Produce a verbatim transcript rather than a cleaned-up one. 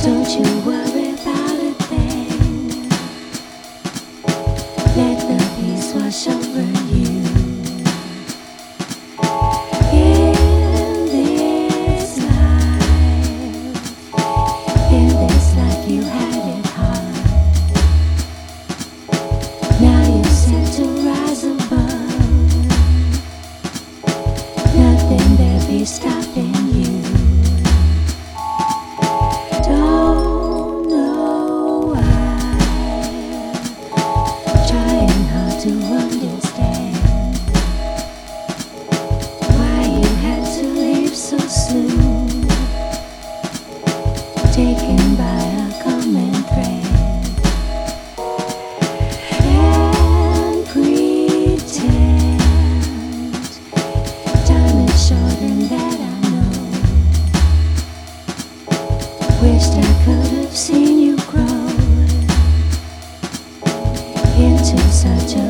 Don't you worry about a thing. Let the peace wash over you. In this life, in this life you had it hard. Now you're set to rise above. Nothing there be stopping you. Don't know why, trying hard to understand why you had to leave so soon, taken by a common thread. And pretend time is short and that I know. Wished I could have seen you grow into such a